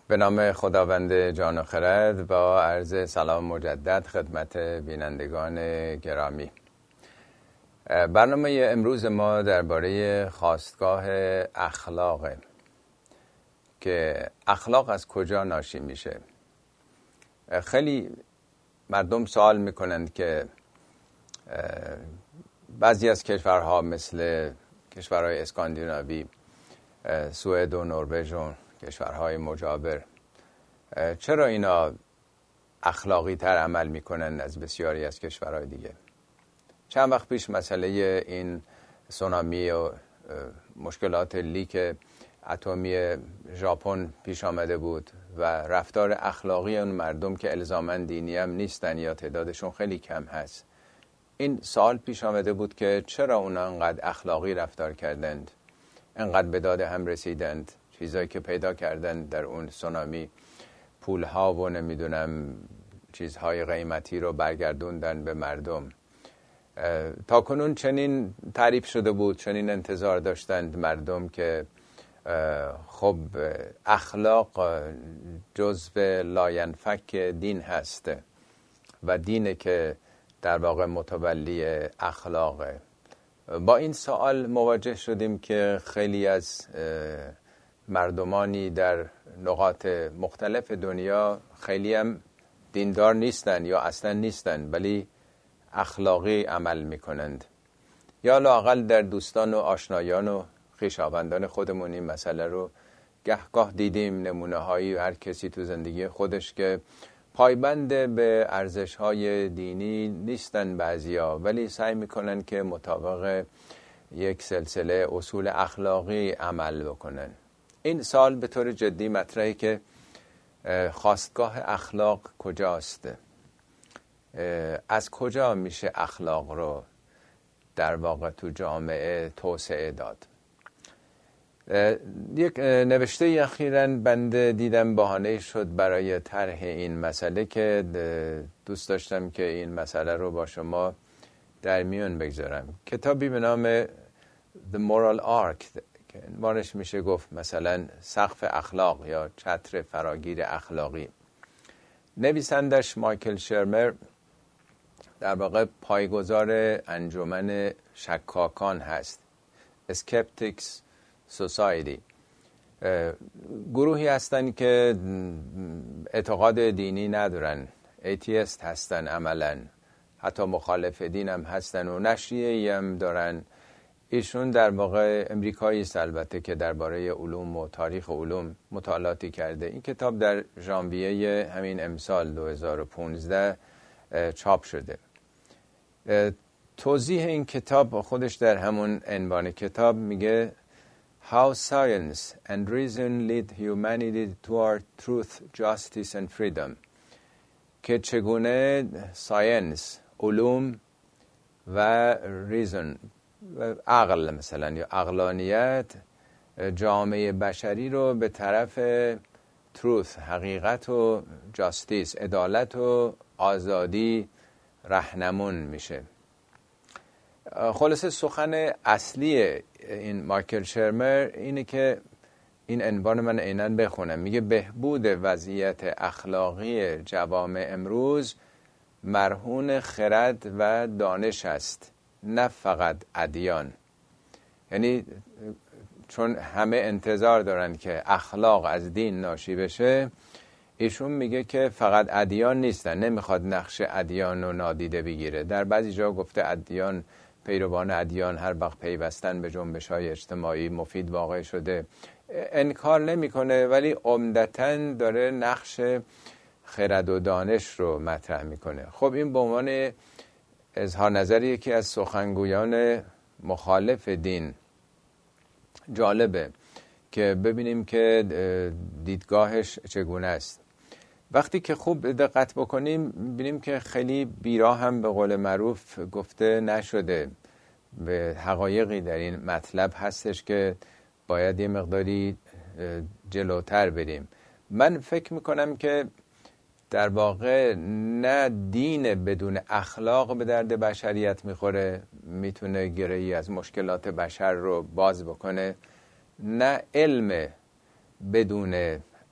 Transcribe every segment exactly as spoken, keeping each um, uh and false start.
به نام خداوند جان و خرد، با عرض سلام مجدد خدمت بینندگان گرامی. برنامه امروز ما درباره خاستگاه اخلاقه که اخلاق از کجا ناشی میشه. خیلی مردم سوال میکنند که بعضی از کشورها مثل کشورهای اسکاندیناوی، سوئد و نروژ و کشورهای مجاور، چرا اینا اخلاقی تر عمل میکنن از بسیاری از کشورهای دیگه؟ چند وقت پیش مسئله این سونامی و مشکلات لیک اتمی ژاپن پیش آمده بود و رفتار اخلاقی اون مردم که الزاماً دینی هم نیستن یا تعدادشون خیلی کم هست، این سوال پیش آمده بود که چرا اونا انقدر اخلاقی رفتار کردند، انقدر به داد هم رسیدند، چیزایی که پیدا کردند در اون سونامی، پولها و نمیدونم چیزهای قیمتی رو برگردوندن به مردم. تا کنون چنین تعریف شده بود، چنین انتظار داشتند مردم که خب اخلاق جزو لاینفک دین هست و دینه که در واقع متولی اخلاقه. با این سوال مواجه شدیم که خیلی از مردمانی در نقاط مختلف دنیا خیلی هم دیندار نیستن یا اصلا نیستن، ولی اخلاقی عمل میکنند. یا لااقل در دوستان و آشنایان و خویشاوندان خودمون این مسئله رو گهگاه دیدیم، نمونه هایی هر کسی تو زندگی خودش که پایبند به ارزش های دینی نیستن بعضیا، ولی سعی میکنن که مطابق یک سلسله اصول اخلاقی عمل بکنن. این سال به طور جدی مطرحه که خاستگاه اخلاق کجاست؟ از کجا میشه اخلاق رو در واقع تو جامعه توسعه داد؟ یک نوشته اخیراً بنده دیدم بهانه شد برای طرح این مسئله که دوست داشتم که این مسئله رو با شما در میون بگذارم. کتابی به نام The Moral Arc که عنوانش میشه گفت مثلا سقف اخلاق یا چتر فراگیر اخلاقی. نویسندش مایکل شرمر در واقع پایه‌گذار انجمن شکاکان هست، Skeptics Society. گروهی هستن که اعتقاد دینی ندارن، ایتیست هستن عملا، حتی مخالف دین هم هستن و نشریه‌ای هم دارن. ایشون در واقع امریکایی است البته که درباره علوم و تاریخ علوم مطالعاتی کرده. این کتاب در ژانویه همین امسال دو هزار و پانزده چاپ شده. توضیح این کتاب خودش در همون عنوان کتاب میگه How Science and Reason Lead Humanity Toward Truth, Justice and Freedom، که چگونه ساینس، علوم و ریزن، عقل مثلا یا عقلانیت، جامعه بشری رو به طرف تروث، حقیقت و جاستیس، عدالت و آزادی رهنمون میشه. خلاصه سخن اصلی این مایکل شرمر اینه که این عنوان من عیناً بخونم، میگه بهبود وضعیت اخلاقی جوامع امروز مرهون خرد و دانش است، نه فقط ادیان. یعنی چون همه انتظار دارن که اخلاق از دین ناشی بشه، ایشون میگه که فقط ادیان نیستن، نمیخواد نقش ادیان رو نادیده بگیره. در بعضی جا گفته ادیان، پیروان ادیان هر وقت پیوستن به جنبش‌های اجتماعی مفید واقع شده، انکار نمیکنه، ولی عمدتاً داره نقش خرد و دانش رو مطرح میکنه. خب این به عنوان اظهار نظر یکی از سخنگویان مخالف دین جالبه که ببینیم که دیدگاهش چگونه است. وقتی که خوب دقت بکنیم ببینیم که خیلی بیراه هم به قول معروف گفته نشده. به حقایقی در این مطلب هستش که باید یه مقداری جلوتر بریم. من فکر میکنم که در واقع نه دین بدون اخلاق به درد بشریت میخوره، میتونه گره‌ای از مشکلات بشر رو باز بکنه، نه علم بدون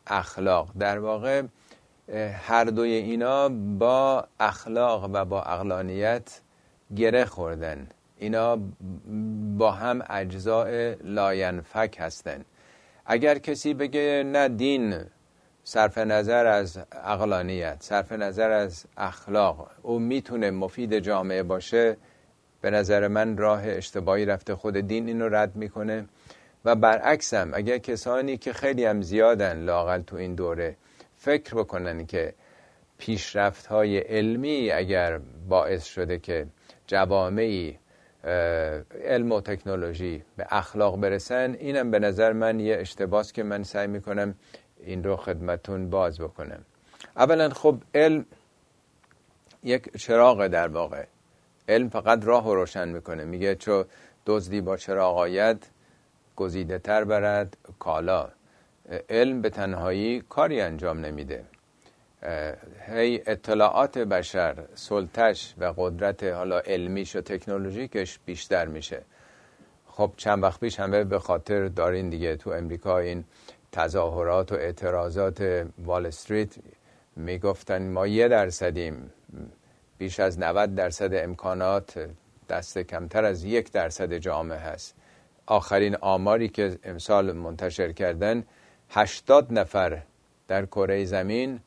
اخلاق. در واقع هر دوی اینا با اخلاق و با عقلانیت گره خوردن. اینا با هم اجزاء لاینفک هستن. اگر کسی بگه نه دین صرف نظر از عقلانیت، صرف نظر از اخلاق، او میتونه مفید جامعه باشه، به نظر من راه اشتباهی رفته. خود دین اینو رد میکنه. و برعکس هم اگر کسانی که خیلی هم زیادن لااقل تو این دوره فکر بکنن که پیشرفت‌های علمی اگر باعث شده که جوامعی علم و تکنولوژی به اخلاق برسن، اینم به نظر من یه اشتباهه که من سعی میکنم این رو خدمتون باز بکنم. اولا خب علم یک چراغ، در واقع علم فقط راه رو روشن میکنه. میگه چو دزدی با چراغ آید، گزیده تر برد کالا. علم به تنهایی کاری انجام نمیده. هی اطلاعات بشر، سلطش و قدرت حالا علمیش و تکنولوژیکش بیشتر میشه. خب چند وقت پیش همه به خاطر دارین دیگه تو امریکا این تظاهرات و اعتراضات وال استریت میگفتن ما یه درصدیم، بیش از نود درصد امکانات دست کمتر از یک درصد جامعه هست. آخرین آماری که امسال منتشر کردن، هشتاد نفر در کره زمین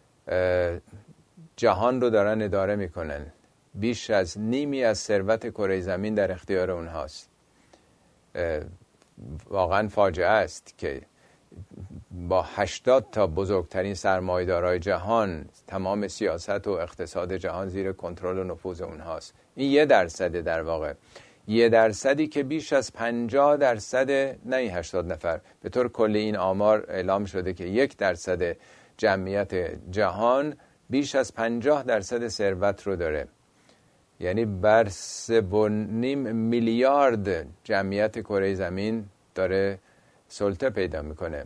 جهان رو دارن اداره میکنن. بیش از نیمی از ثروت کره زمین در اختیار اونهاست. واقعا فاجعه است که با هشتاد تا بزرگترین سرمایه‌دارای جهان تمام سیاست و اقتصاد جهان زیر کنترل و نفوذ اونهاست. این یه درصده، در واقع یه درصدی که بیش از پنجاه درصد، نه هشتاد نفر، به طور کلی این آمار اعلام شده که یک درصد جمعیت جهان بیش از پنجاه درصد ثروت رو داره. یعنی بر سه و نیم میلیارد جمعیت کره زمین داره سلطه پیدا میکنه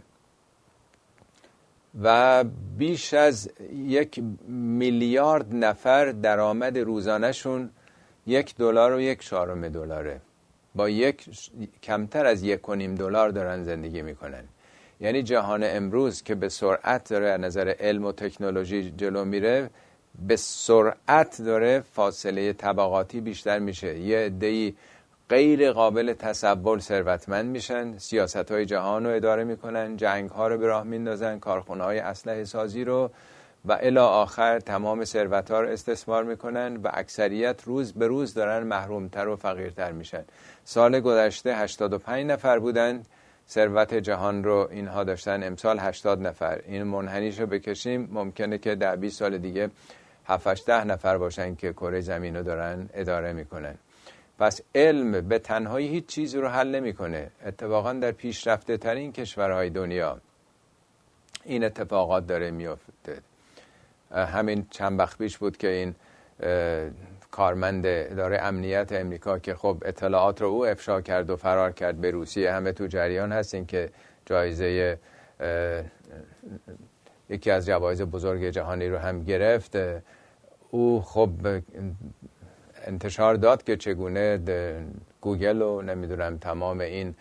و بیش از یک میلیارد نفر درآمد روزانهشون یک دلار و یک چهارم دلاره. با یک کمتر از یک و نیم دلار دارن زندگی میکنن. یعنی جهان امروز که به سرعت داره از نظر علم و تکنولوژی جلو میره، به سرعت داره فاصله طبقاتی بیشتر میشه. یه عده‌ای غیر قابل تصور ثروتمند میشن، سیاست‌های جهان رو اداره میکنن، جنگ‌ها رو به راه میندازن، کارخونه‌های اسلحه سازی رو، و الی آخر تمام ثروت‌ها رو استثمار میکنن و اکثریت روز به روز دارن محرومتر و فقیرتر میشن. سال گذشته هشتاد و پنج نفر بودن ثروت جهان رو اینها داشتن، امسال هشتاد نفر. این منحنیش رو بکشیم ممکنه که در بیست سال دیگه هفت ده نفر باشن که کره زمین رو دارن اداره میکنن. پس علم به تنهایی هیچ چیزی رو حل نمیکنه. اتفاقا در پیشرفته ترین کشورهای دنیا این اتفاقات داره میفته. همین چند وقت پیش بود که این کارمند اداره امنیت امریکا که خب اطلاعات رو او افشا کرد و فرار کرد به روسیه، همه تو جریان هستین که جایزه یکی از جوایز بزرگ جهانی رو هم گرفت. او خب انتشار داد که چگونه گوگل و نمیدونم تمام این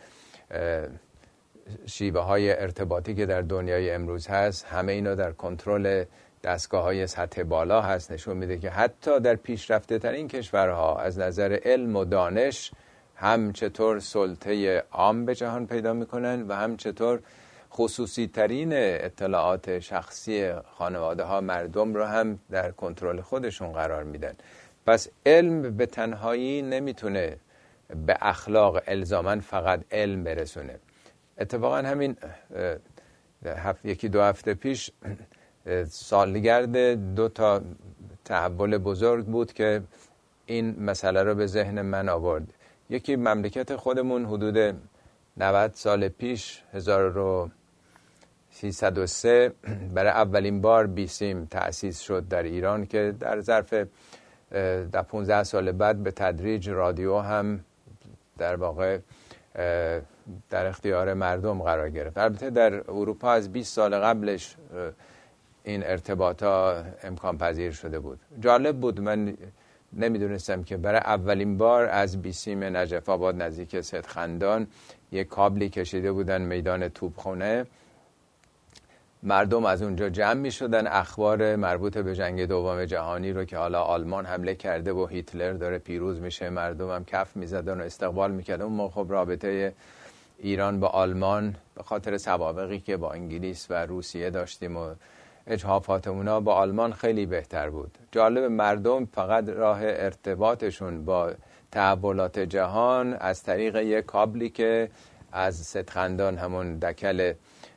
شیوه های ارتباطی که در دنیای امروز هست، همه اینا در کنترل دستگاه های سطح بالا هست. نشون میده که حتی در پیشرفته ترین کشورها از نظر علم و دانش هم چطور سلطه عام به جهان پیدا میکنن و هم چطور خصوصی ترین اطلاعات شخصی خانواده ها، مردم رو هم در کنترل خودشون قرار میدن. پس علم به تنهایی نمیتونه به اخلاق الزاماً فقط علم برسونه. اتفاقا همین هفت، یکی دو هفته پیش سالگرد دو تا تحول بزرگ بود که این مسئله رو به ذهن من آورد. یکی مملکت خودمون حدود نود سال پیش هزار و سیصد و سه برای اولین بار بیسیم تأسیس شد در ایران که در ظرف در پانزده سال بعد به تدریج رادیو هم در واقع در اختیار مردم قرار گرفت. البته در اروپا از بیست سال قبلش این ارتباطات امکان پذیر شده بود. جالب بود، من نمیدونستم که برای اولین بار از بیسیم نجف آباد نزدیک سدخندان یک کابلی کشیده بودن میدان توپخانه مردم از اونجا جمع می شدن، اخبار مربوط به جنگ دوم جهانی رو که حالا آلمان حمله کرده و هیتلر داره پیروز میشه، مردم هم کف می زدن و استقبال می کردن. اون خب رابطه ایران با آلمان به خاطر سوابقی که با انگلیس و روسیه داشتیم و اجحافات اونا با آلمان خیلی بهتر بود. جالب، مردم فقط راه ارتباطشون با تحولات جهان از طریق یک کابلی که از صدخندان، همون دکل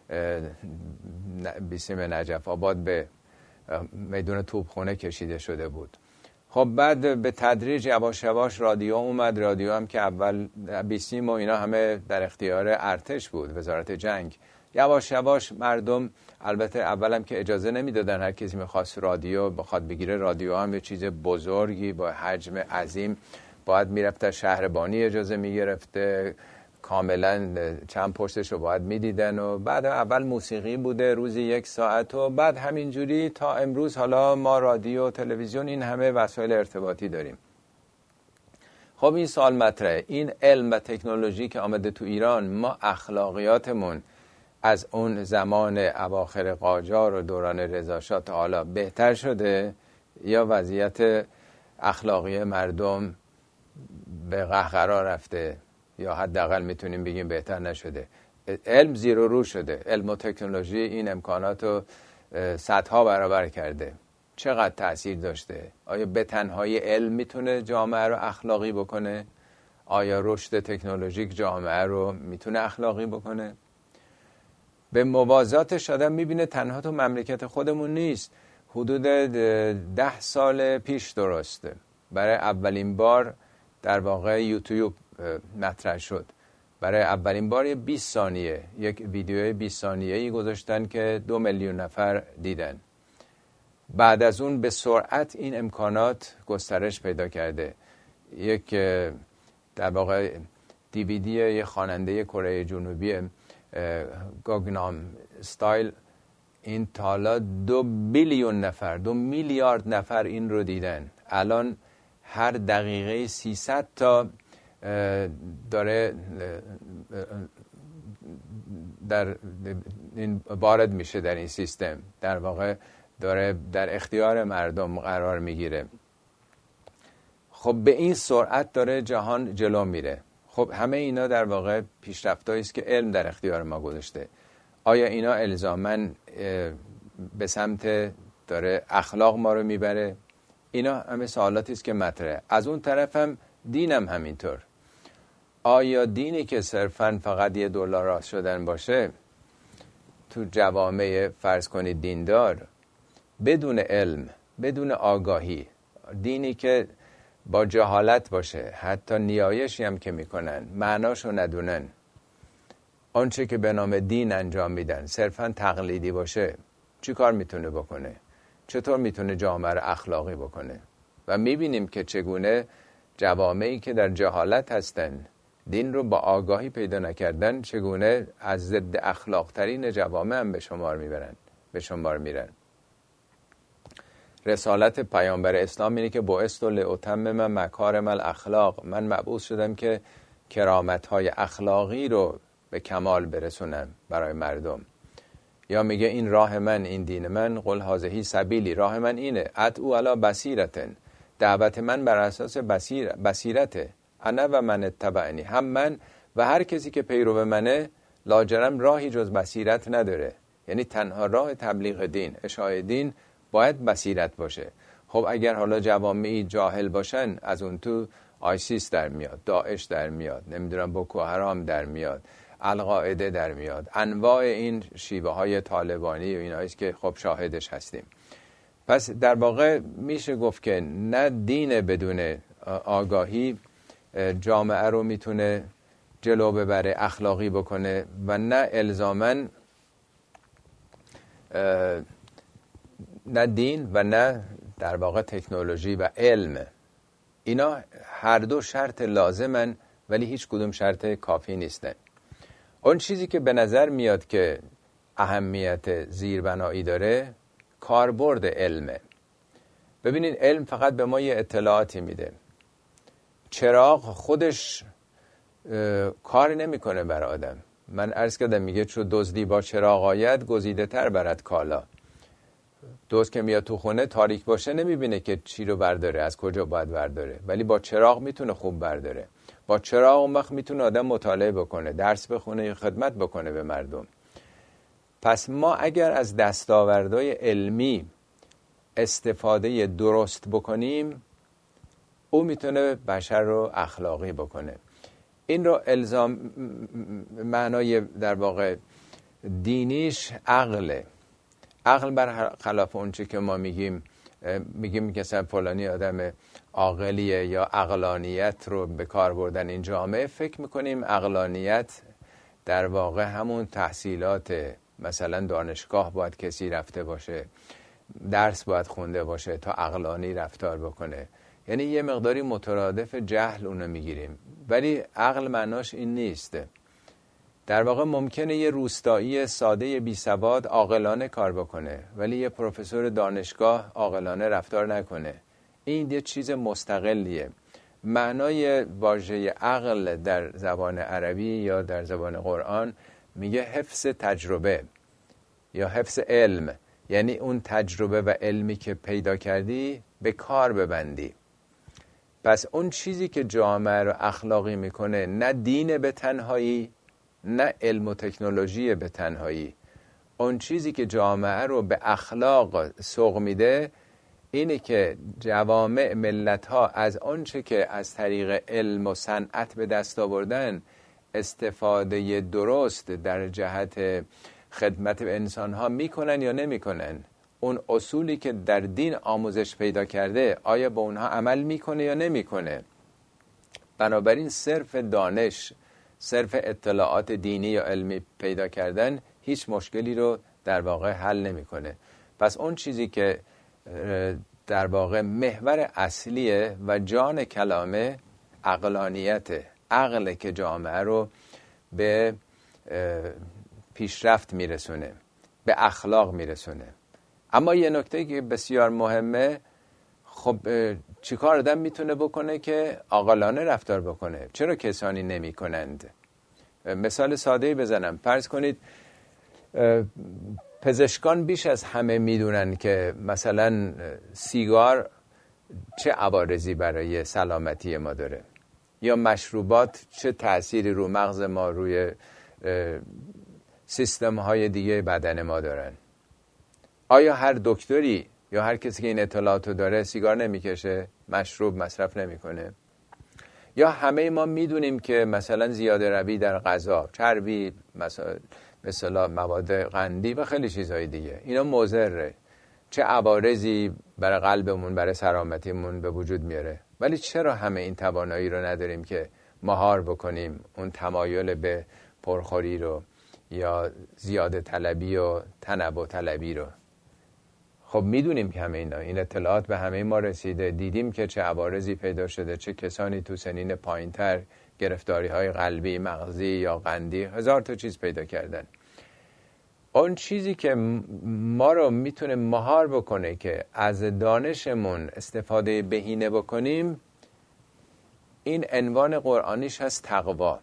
بیسیم نجف آباد، به میدون توپخانه کشیده شده بود. خب بعد به تدریج یواش یواش رادیو اومد. رادیو هم که اول بیسیم و اینا همه در اختیار ارتش بود، وزارت جنگ. یواش یواش مردم، البته اولم که اجازه نمیدادن هر کسی میخواست رادیو بخواد بگیره، رادیو هم یه چیز بزرگی با حجم عظیم، باید میرفت شهربانی اجازه میگرفته، کاملا چند پشتش رو باید میدیدن. و بعد اول موسیقی بوده روزی یک ساعت و بعد همینجوری تا امروز حالا ما رادیو، تلویزیون، این همه وسایل ارتباطی داریم. خب این سوال مطرحه، این علم و تکنولوژی که آمده تو ایران، ما اخلاقیاتمون از اون زمان اواخر قاجار و دوران رضا شاه تا حالا بهتر شده یا وضعیت اخلاقی مردم به قهقرا رفته یا حداقل میتونیم بگیم بهتر نشده؟ علم زیر و رو شده، علم و تکنولوژی این امکانات رو صدها برابر کرده. چقدر تأثیر داشته؟ آیا به تنهایی علم میتونه جامعه رو اخلاقی بکنه؟ آیا رشد تکنولوژیک جامعه رو میتونه اخلاقی بکنه؟ به موازاتش آدم میبینه تنها تو مملکت خودمون نیست. حدود ده سال پیش درسته برای اولین بار در واقع یوتیوب مطرح شد. برای اولین بار بیست ثانیه یک ویدیو بیست ثانیه‌ای گذاشتن که دو میلیون نفر دیدن. بعد از اون به سرعت این امکانات گسترش پیدا کرده. یک در واقع دیویدی یه خواننده کره جنوبی گاگنام استایل، این تالا دو بیلیون نفر، دو میلیارد نفر این رو دیدن. الان هر دقیقه سیصد تا داره در این وارد میشه در این سیستم، در واقع داره در اختیار مردم قرار میگیره. خب به این سرعت داره جهان جلو میره. خب همه اینا در واقع پیشرفتایی است که علم در اختیار ما گذاشته. آیا اینا الزاماً به سمت داره اخلاق ما رو میبره؟ اینا همه سوالاتی است که مطرحه. از اون طرف هم دینم همینطور. آیا دینی که صرفاً فقط یه دلار راست شدن باشه تو جوامع فرض کنید دیندار، بدون علم، بدون آگاهی، دینی که با جهالت باشه، حتی نیایشی هم که میکنن معناشو ندونن، آنچه که به نام دین انجام میدن صرفاً تقلیدی باشه، چی کار میتونه بکنه؟ چطور میتونه جامعه رو اخلاقی بکنه؟ و میبینیم که چگونه جوامعی که در جهالت هستن، دین رو با آگاهی پیدا نکردن، چگونه از ضد اخلاق ترین جوامع هم به شمار میبرن به شمار میرن. رسالت پیامبر اسلام اینه که بعثت لاتمم مکارم الاخلاق، من مبعوث شدم که کرامت‌های اخلاقی رو به کمال برسونم برای مردم. یا میگه این راه من، این دین من، قل هذه سبیلی، راه من اینه، ادعو علی بصیرتن، دعوت من بر اساس بصیر بصیرته، انا و من اتبعنی، هم من و هر کسی که پیرو منه لاجرم راهی جز بصیرت نداره. یعنی تنها راه تبلیغ دین، اشاعه دین باید بصیرت باشه. خب اگر حالا جوامعی جاهل باشن، از اون تو آیسیس در میاد، داعش در میاد، نمیدونم بوکو حرام در میاد، القاعده در میاد، انواع این شیوه های طالبانی و ایناییست که خب شاهدش هستیم. پس در واقع میشه گفت که نه دین بدون آگاهی جامعه رو میتونه جلو ببره، اخلاقی بکنه، و نه الزاماً نه دین و نه در واقع تکنولوژی و علم. اینا هر دو شرط لازمن ولی هیچ کدوم شرط کافی نیستن. اون چیزی که به نظر میاد که اهمیت زیربنایی داره کاربرد علمه. ببینید علم فقط به ما یه اطلاعاتی میده. چراغ خودش کار نمیکنه برای آدم. من عرض کردم میگه چون دزدی با چراغ آید گزیده تر برد کالا. دزد که میاد تو خونه تاریک باشه نمیبینه که چی رو برداره، از کجا باید برداره، ولی با چراغ میتونه خوب برداره. با چراغ اون وقت میتونه آدم مطالعه بکنه، درس بخونه یا خدمت بکنه به مردم. پس ما اگر از دستاوردهای علمی استفاده درست بکنیم، او میتونه بشر رو اخلاقی بکنه. این رو الزام معنای در واقع دینیش عقله. عقل بر خلاف اون چی که ما میگیم میگیم که مثلا فلانی آدم عاقلیه یا عقلانیت رو به کار بردن این جامعه، فکر میکنیم عقلانیت در واقع همون تحصیلات، مثلا دانشگاه باید کسی رفته باشه، درس باید خونده باشه تا عقلانی رفتار بکنه. یعنی یه مقداری مترادف جهل اونو میگیریم، ولی عقل معناش این نیست. در واقع ممکنه یه روستایی ساده بی سواد عاقلانه کار بکنه، ولی یه پروفسور دانشگاه عاقلانه رفتار نکنه. این یه چیز مستقلیه. معنای واژه عقل در زبان عربی یا در زبان قرآن میگه حفظ تجربه یا حفظ علم، یعنی اون تجربه و علمی که پیدا کردی به کار ببندی. پس اون چیزی که جامعه رو اخلاقی میکنه نه دین به تنهایی، نه علم و تکنولوژی به تنهایی. اون چیزی که جامعه رو به اخلاق سوق میده اینه که جوامع ملت ها از آنچه که از طریق علم و صنعت به دست آوردن استفاده درست در جهت خدمت به انسان ها میکنن یا نمیکنن. اون اصولی که در دین آموزش پیدا کرده آیا با اونها عمل میکنه یا نمیکنه. بنابراین صرف دانش، صرف اطلاعات دینی یا علمی پیدا کردن هیچ مشکلی رو در واقع حل نمیکنه. پس اون چیزی که در واقع محور اصلیه و جان کلامه عقلانیته، عقل که جامعه رو به پیشرفت میرسونه، به اخلاق میرسونه. اما یه نکته که بسیار مهمه، خب چیکار آدم میتونه بکنه که عاقلانه رفتار بکنه؟ چرا کسانی نمی کنند؟ مثال ساده‌ای بزنم. فرض کنید پزشکان بیش از همه میدونن که مثلا سیگار چه عوارضی برای سلامتی ما داره، یا مشروبات چه تأثیری رو مغز ما، روی سیستم های دیگه بدن ما دارن. آیا هر دکتری یا هر کسی که این اطلاعاتو داره سیگار نمیکشه، مشروب مصرف نمیکنه؟ یا همه ما میدونیم که مثلا زیاده روی در غذا، چربی، مثلا مثلا مواد قندی و خیلی چیزهای دیگه، اینا مضره، چه عوارضی برای قلبمون، برای سلامتیمون به وجود میاره. ولی چرا همه این توانایی رو نداریم که مهار بکنیم اون تمایل به پرخوری رو یا زیاده طلبی و تنوع طلبی رو؟ خب میدونیم که همه اینا، این اطلاعات به همه ما رسیده، دیدیم که چه عوارضی پیدا شده، چه کسانی تو سنین پایینتر گرفتاری های قلبی، مغزی یا قندی، هزار تا چیز پیدا کردن. اون چیزی که ما رو میتونه مهار بکنه که از دانشمون استفاده بهینه بکنیم، این عنوان قرآنیش هست تقوا.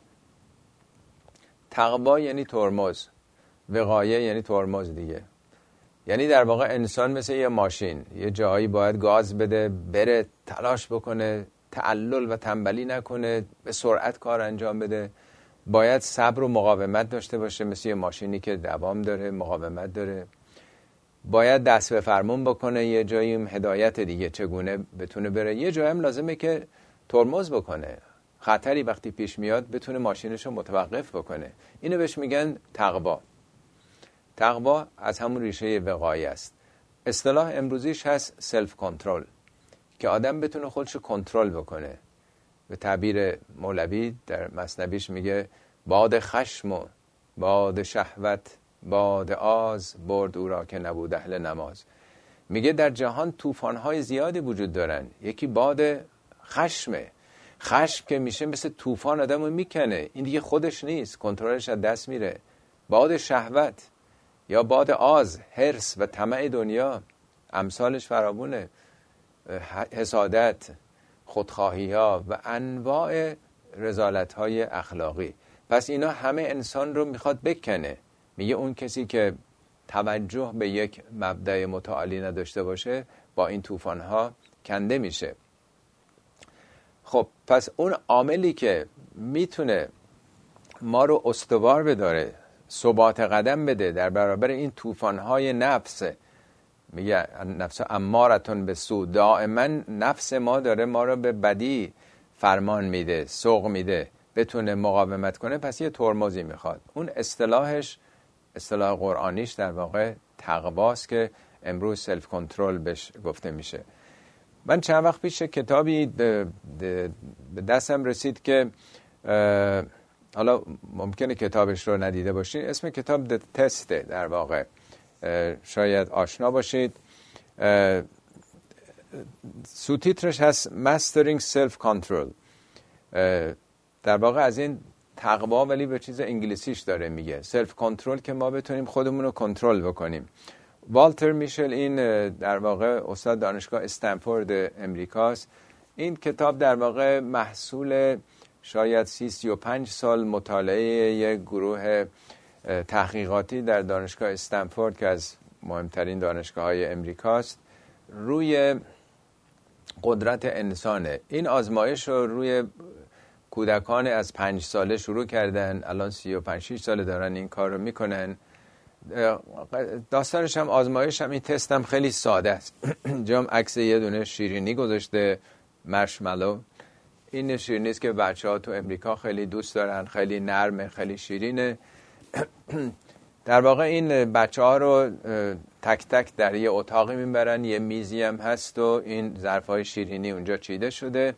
تقوا یعنی ترمز، وقایه یعنی ترمز دیگه. یعنی در واقع انسان مثل یه ماشین، یه جایی باید گاز بده، بره، تلاش بکنه، تعلل و تنبلی نکنه، به سرعت کار انجام بده. باید صبر و مقاومت داشته باشه، مثل یه ماشینی که دوام داره، مقاومت داره. باید دست به فرمون بکنه، یه جایی هم هدایت دیگه چگونه بتونه بره. یه جایی هم لازمه که ترمز بکنه، خطری وقتی پیش میاد بتونه ماشینش رو متوقف بکنه. اینو بهش میگن تقوا. تقوا از همون ریشه وقایه است. اصطلاح امروزیش هست سلف کنترل، که آدم بتونه خودش رو کنترل بکنه. به تعبیر مولوی در مثنویش میگه باد خشم و باد شهوت، باد آز برد او را که نبود اهل نماز. میگه در جهان طوفان‌های زیادی وجود دارن. یکی باد خشمه، خشم که میشه مثل طوفان آدمو میکنه، این دیگه خودش نیست، کنترلش از دست میره. باد شهوت یا باد آز، حرص و طمع دنیا، امثالش فراوونه، حسادت، خودخواهی ها و انواع رذالت های اخلاقی. پس اینا همه انسان رو میخواد بکنه. میگه اون کسی که توجه به یک مبدأ متعالی نداشته باشه با این طوفان‌ها کنده میشه. خب پس اون عاملی که میتونه ما رو استوار بداره، ثبات قدم بده در برابر این طوفان‌های نفس، میگه نفس امارتون به سو، دائما نفس ما داره ما رو به بدی فرمان میده، سوق میده، بتونه مقاومت کنه. پس یه ترمزی میخواد. اون اصطلاحش، اصطلاح قرآنیش در واقع تقواست که امروز سلف کنترل بهش گفته میشه. من چند وقت پیش کتابی به دستم رسید که حالا ممکنه کتابش رو ندیده باشید، اسم کتاب د تسته، در واقع شاید آشنا باشید. سوتیترش هست Mastering Self Control. در واقع از این تقوا ولی به چیز انگلیسیش داره میگه، سلف کنترل، که ما بتونیم خودمون رو کنترل بکنیم. والتر میشل این در واقع استاد دانشگاه استنفورد امریکاست. این کتاب در واقع محصول شاید سی سی و پنج سال مطالعه یک گروه تحقیقاتی در دانشگاه استنفورد که از مهمترین دانشگاه های امریکاست روی قدرت انسانه. این آزمایش رو روی کودکان از پنج ساله شروع کردن، الان سی و پنج شش ساله دارن این کار رو میکنن. داستانش هم آزمایش هم این تست هم خیلی ساده است. جام عکس یه دونه شیرینی گذاشته، مرشملو. این شیرینی است که بچه ها تو امریکا خیلی دوست دارن، خیلی نرمه، خیلی شیرینه. در واقع این بچه ها رو تک تک در یه اتاقی میبرن، یه میزی هم هست و این ظرف های شیرینی اونجا چیده شده.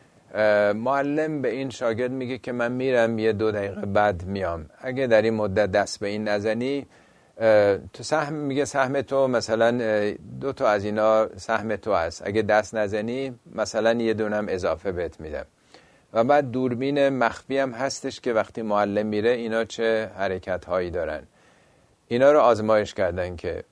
معلم به این شاگرد میگه که من میرم یه دو دقیقه بعد میام، اگه در این مدت دست به این نزنی تو سهم، میگه سهم تو مثلا دو تا از اینا سهم تو هست، اگه دست نزنی مثلا یه دونم اضافه بهت میدم. و بعد دوربین مخفی هم هستش که وقتی معلم میره اینا چه حرکت هایی دارن. اینا رو آزمایش کردن که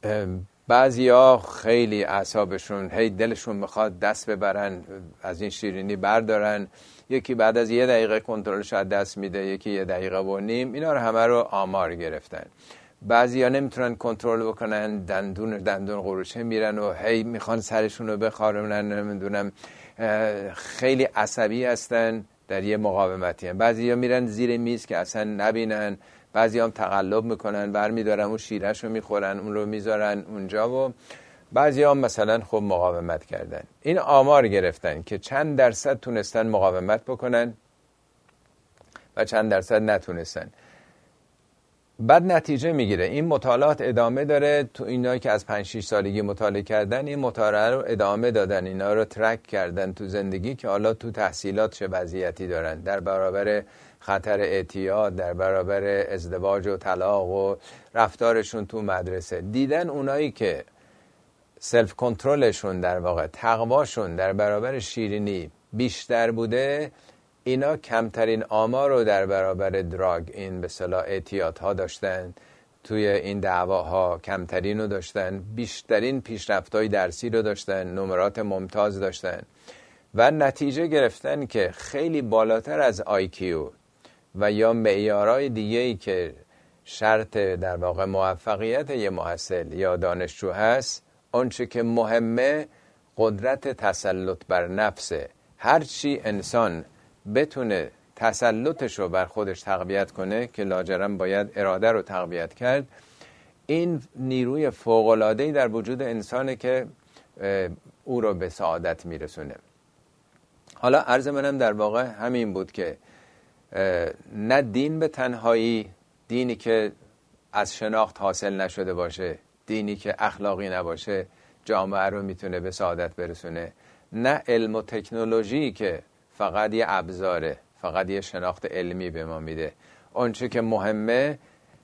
بعضیا خیلی اعصابشون هی دلشون میخواد دست ببرن، از این شیرینی بردارن. یکی بعد از یه دقیقه کنترلش از دست میده، یکی یه دقیقه و نیم. اینا رو همه رو آمار گرفتن. بعضیا نمیتونن کنترل بکنن، دندون دندون قروچه میرن و هی میخوان سرشون رو بخارونن، نمیدونم خیلی عصبی هستن، در یه مقاومتی هم. بعضیا میرن زیر میز که اصلا نبینن، بعضی هم تقلب میکنن، برمیدارن اون شیرش رو میخورن، اون رو میذارن اونجا، و بعضی هم مثلا خب مقاومت کردن. این آمار گرفتن که چند درصد تونستن مقاومت بکنن و چند درصد نتونستن. بعد نتیجه میگیره. این مطالعات ادامه داره. تو اینایی که از پنج شش سالگی مطالعه کردن این مطالعه رو ادامه دادن، اینا رو ترک کردن تو زندگی که حالا تو تحصیلات چه وضعیتی دارن در برابر خطر اعتیاد، در برابر ازدواج و طلاق و رفتارشون تو مدرسه. دیدن اونایی که سلف کنترلشون، در واقع تقواشون در برابر شیرینی بیشتر بوده، اینا کمترین آمار رو در برابر دراگ، این به اصطلاح اعتیادها داشتن، توی این دعواها کمترین رو داشتن، بیشترین پیشرفت‌های درسی رو داشتن، نمرات ممتاز داشتن و نتیجه گرفتن که خیلی بالاتر از آی کیو و یا معیارهای دیگه‌ای که شرط در واقع موفقیت یه محصل یا دانشجو هست، آنچه که مهمه قدرت تسلط بر نفسه. هرچی انسان بتونه تسلطش رو بر خودش تقویت کنه، که لاجرم باید اراده رو تقویت کرد، این نیروی فوق‌العاده‌ای در وجود انسانه که او رو به سعادت میرسونه. حالا عرض منم در واقع همین بود که نه دین به تنهایی، دینی که از شناخت حاصل نشده باشه، دینی که اخلاقی نباشه، جامعه رو میتونه به سعادت برسونه، نه علم و تکنولوژی که فقط یه ابزاره، فقط یه شناخت علمی به ما میده. اونچه که مهمه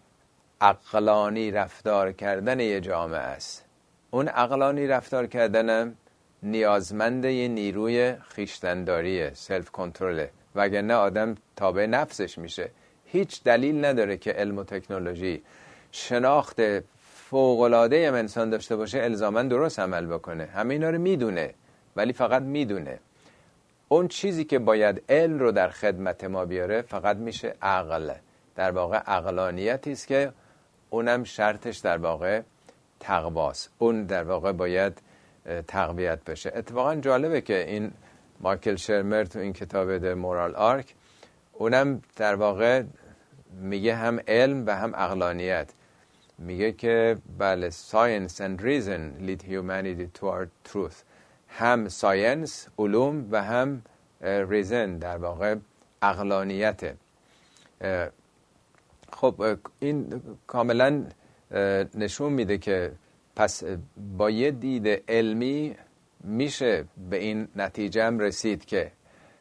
عقلانی رفتار کردن یه جامعه است. اون عقلانی رفتار کردنم نیازمند یه نیروی خیشتنداریه، سلف کنترله، وگرنه آدم تابع نفسش میشه. هیچ دلیل نداره که علم و تکنولوژی شناخت فوق‌العاده هم انسان داشته باشه الزاماً درست عمل بکنه. همه اینا رو میدونه ولی فقط میدونه. اون چیزی که باید علم رو در خدمت ما بیاره فقط میشه عقل. در واقع عقلانیتی است که اونم شرطش در واقع تقواست. اون در واقع باید تقویت بشه. اتفاقا جالبه که این مایکل شرمر تو این کتاب د مورال آرک اونم در واقع میگه هم علم و هم عقلانیت. میگه که بله science and reason lead humanity toward truth. هم ساینس، علوم و هم ریزن در واقع عقلانیته. خب این کاملا نشون میده که پس با یه دید علمی میشه به این نتیجه هم رسید که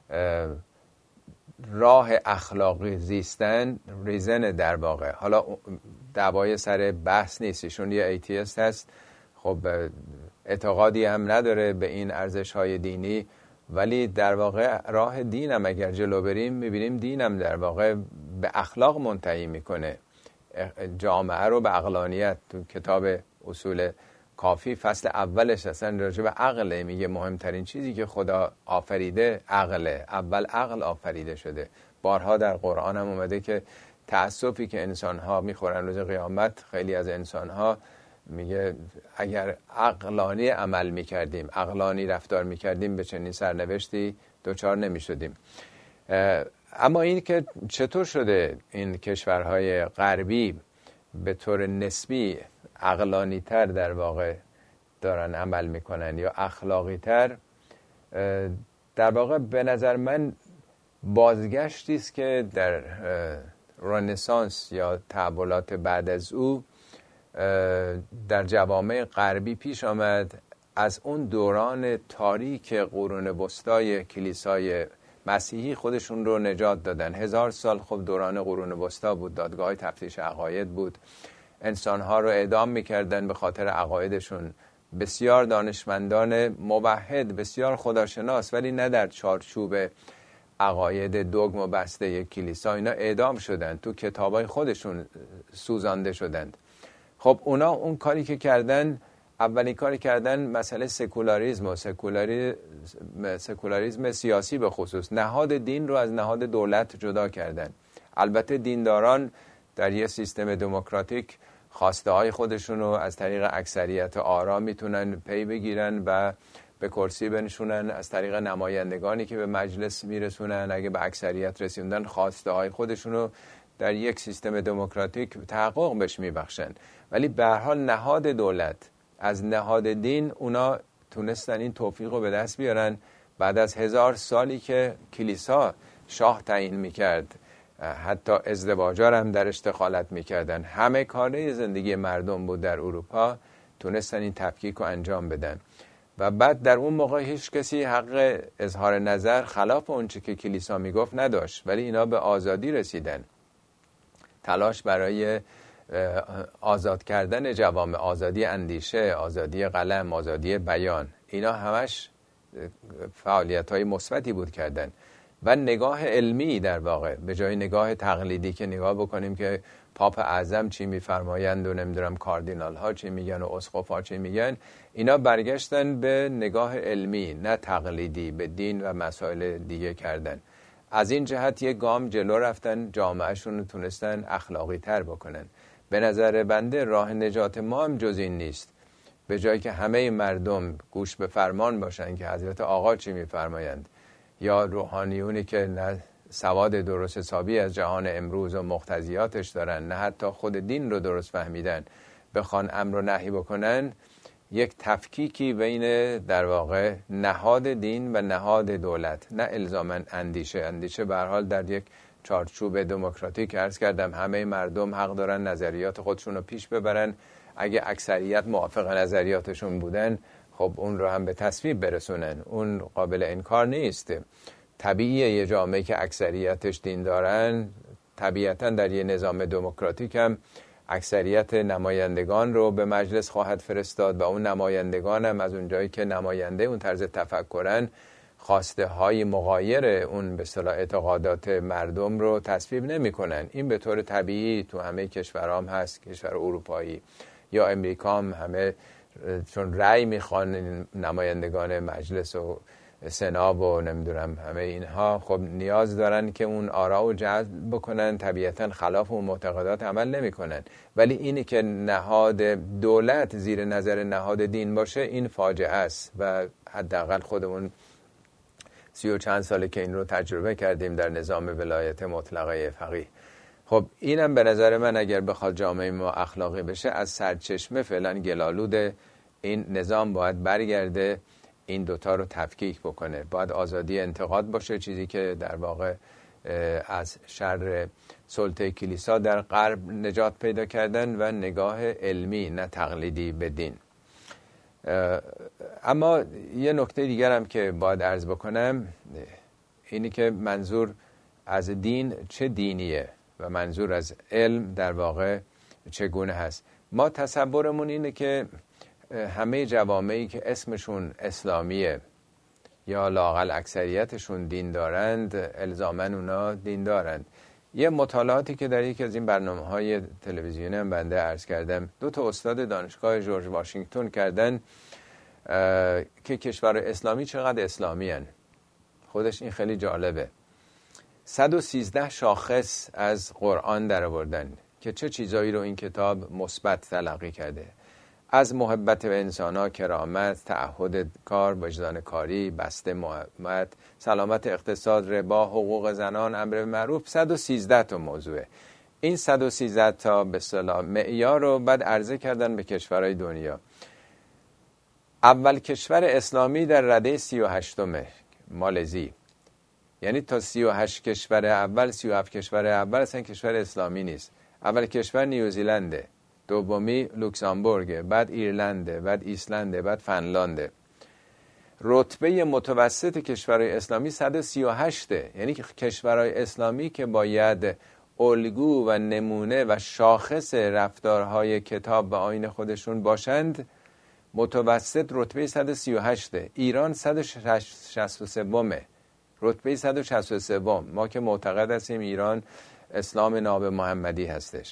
راه اخلاقی زیستن ریزن در واقع. حالا دعوای سر بحث نیست، ایشون یه ایتیست هست، خب اعتقادی هم نداره به این ارزش‌های دینی، ولی در واقع راه دینم اگر جلو بریم میبینیم دینم در واقع به اخلاق منتهی میکنه، جامعه رو به عقلانیت. تو کتاب اصول کافی فصل اولش اصلا راجع به عقله، میگه مهمترین چیزی که خدا آفریده عقله، اول عقل آفریده شده. بارها در قرآن هم اومده که تأسفی که انسان‌ها میخورن روز قیامت، خیلی از انسان‌ها میگه اگر عقلانی عمل میکردیم، عقلانی رفتار میکردیم، به چنین سرنوشتی دوچار نمیشدیم. اما این که چطور شده این کشورهای غربی به طور نسبی عقلانی تر در واقع دارن عمل میکنن یا اخلاقی تر، در واقع به نظر من بازگشتی است که در رنسانس یا تحولات بعد از او در جوامع غربی پیش آمد. از اون دوران تاریک قرون وسطای کلیسای مسیحی خودشون رو نجات دادن. هزار سال خب دوران قرون وسطا بود، دادگاه تفتیش عقاید بود، انسانها رو اعدام میکردن به خاطر عقایدشون. بسیار دانشمندان موحد، بسیار خداشناس، ولی نه در چارچوب عقاید دوگم و بسته کلیسا، اینا اعدام شدن، تو کتابای خودشون سوزانده شدند. خب اونا اون کاری که کردن، اولین کاری کردن مسئله سکولاریسم و سکولاریسم, سکولاریسم سیاسی به خصوص، نهاد دین رو از نهاد دولت جدا کردن. البته دینداران در یه سیستم دموکراتیک خواسته های خودشون رو از طریق اکثریت آرا میتونن پی بگیرن و به کرسی بنشونن، از طریق نمایندگانی که به مجلس میرسونن، اگه به اکثریت رسوندن خواسته های خودشون رو در یک سیستم دموکراتیک تحقق بهش میبخشن. ولی به هر حال نهاد دولت از نهاد دین اونا تونستن این توفیق رو به دست بیارن. بعد از هزار سالی که کلیسا شاه تعیین میکرد، حتی ازدواجار هم درش دخالت میکردن، همه کاره زندگی مردم بود در اروپا، تونستن این تفکیک رو انجام بدن. و بعد در اون موقع هیچ کسی حق اظهار نظر خلاف اونچه که کلیسا میگفت نداشت، ولی اینا به آزادی رسیدن. تلاش برای آزاد کردن جوامع، آزادی اندیشه، آزادی قلم، آزادی بیان، اینا همش فعالیت‌های مثبتی بود کردن. و نگاه علمی در واقع به جای نگاه تقلیدی که نگاه بکنیم که پاپ اعظم چی میفرمایند و نمیدونم کاردینال ها چی میگن و اسقف ها چی میگن، اینا برگشتن به نگاه علمی نه تقلیدی، به دین و مسائل دیگه کردن. از این جهت یک گام جلو رفتن، جامعهشون رو تونستن اخلاقی تر بکنن. به نظر بنده راه نجات ما هم جز این نیست. به جایی که همه مردم گوش به فرمان باشن که حضرت آقا چی میفرمایند، یا روحانیونی که نه سواد درست حسابی از جهان امروز و مقتضیاتش دارن، نه حتی خود دین رو درست فهمیدن، بخوان امر و نهی بکنن، یک تفکیکی بین در واقع نهاد دین و نهاد دولت، نه الزاماً اندیشه. اندیشه به هر حال در یک چارچوب دموکراتیک، عرض کردم همه مردم حق دارن نظریات خودشون رو پیش ببرن. اگه اکثریت موافق نظریاتشون بودن، خب اون رو هم به تصویب برسونن، اون قابل انکار نیست. طبیعیه یه جامعه که اکثریتش دین دارن، طبیعتاً در یه نظام دموکراتیک هم اکثریت نمایندگان رو به مجلس خواهد فرستاد و اون نمایندگان هم از اونجایی که نماینده اون طرز تفکرن، خواسته های مغایر اون به اصطلاح اعتقادات مردم رو تصویب نمی کنن. این به طور طبیعی تو همه کشورها هم هست، کشور اروپایی یا امریکا هم همه چون رأی میخوان نمایندگان مجلس و سنا و نمیدونم همه اینها خب نیاز دارن که اون آرا رو جذب بکنن، طبیعتا خلاف اون معتقدات عمل نمیکنن. ولی اینی که نهاد دولت زیر نظر نهاد دین باشه این فاجعه است و حداقل خودمون سی و چند ساله که این رو تجربه کردیم در نظام ولایت مطلقه فقیه. خب اینم به نظر من اگر بخواد جامعه ما اخلاقی بشه از سرچشمه فعلا گلالود این نظام باید برگرده این دوتا رو تفکیک بکنه. باید آزادی انتقاد باشه، چیزی که در واقع از شر سلطه کلیسا در غرب نجات پیدا کردن و نگاه علمی نه تقلیدی به دین. اما یه نکته دیگر هم که باید عرض بکنم اینی که منظور از دین چه دینیه و منظور از علم در واقع چگونه هست. ما تصورمون اینه که همه جوامعی که اسمشون اسلامیه یا لااقل اکثریتشون دین دارند الزاماً اونا دین دارند. یه مطالعاتی که در یکی از این برنامه‌های تلویزیونی هم بنده عرض کردم، دو تا استاد دانشگاه جورج واشنگتن کردن که کشور اسلامی چقدر اسلامی هن. خودش این خیلی جالبه. صد و سیزده شاخص از قرآن در آوردن که چه چیزایی رو این کتاب مثبت تلقی کرده، از محبت به انسان‌ها، کرامت، تعهد کار، وجدان کاری، بسته محبت، سلامت اقتصاد، ربا، حقوق زنان، امر به معروف. صد و سیزده تا موضوعه. این صد و سیزده تا به اصطلاح معیار رو بعد عرضه کردن به کشورهای دنیا. اول کشور اسلامی در رده سی و هشتمه مالزی، یعنی تا سی و هشت کشور اول، سی و هفت کشور اول اصلا کشور اسلامی نیست. اول کشور نیوزیلنده، دومی لوکزامبورگ، بعد ایرلنده، بعد ایسلنده، بعد فنلانده. رتبه متوسط کشورهای اسلامی صد و سی و هشت، یعنی کشورهای اسلامی که باید الگو و نمونه و شاخص رفتارهای کتاب و آیین خودشون باشند، متوسط رتبه صد و سی و هشت. ایران صد و شصت و سه، رتبه صد و شصت و سه. ما که معتقد هستیم ایران اسلام ناب محمدی هستش.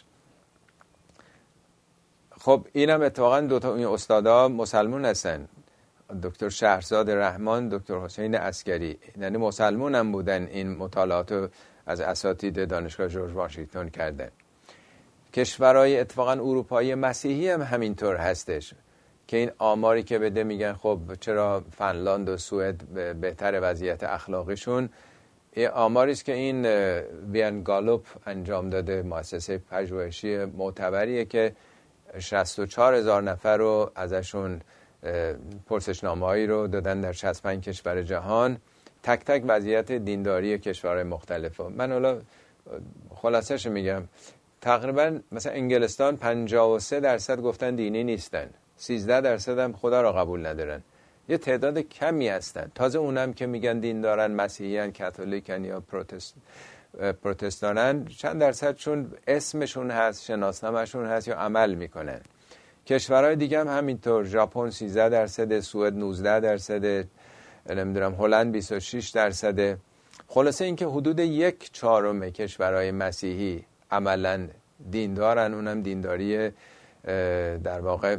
خب اینم اتفاقا دو تا این استادا مسلمون هستن، دکتر شهرزاد رحمان، دکتر حسین عسکری، یعنی مسلمون هم بودن. این مطالعات از اساتید دانشگاه جورج واشنگتن کردن. کشورهای اتفاقا اروپایی مسیحی هم همینطور هستش که این آماری که بده میگن خب چرا فنلاند و سوئد بهتر وضعیت اخلاقیشون. این آماری است که این وین گالوپ انجام داده، مؤسسه پژوهشی معتبریه که شصت و چهار هزار نفر رو ازشون پرسشنامه‌هایی رو دادن در شصت و پنج کشور جهان، تک تک وضعیت دینداری کشورهای مختلف. من حالا خلاصش میگم، تقریبا مثلا انگلستان پنجاه و سه درصد گفتن دینی نیستن، سیزده درصد هم خدا را قبول ندارن. یه تعداد کمی هستن، تازه اونم که میگن دین دارن، مسیحیان، کاتولیکن یا پروتست پروتستانن، چند درصد چون اسمشون هست، شناسنامه‌شون هست یا عمل میکنن. کشورهای دیگه هم همینطور، ژاپن سیزده درصد، سوئد نوزده درصد، نمیدونم هلند بیست و شش درصد. خلاصه اینکه حدود یک چهارم کشورهای مسیحی عملاً دین دارن، اونم دینداری در واقع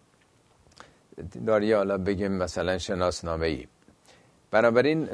دینداری حالا بگیم مثلا شناسنامه‌ای. بنابراین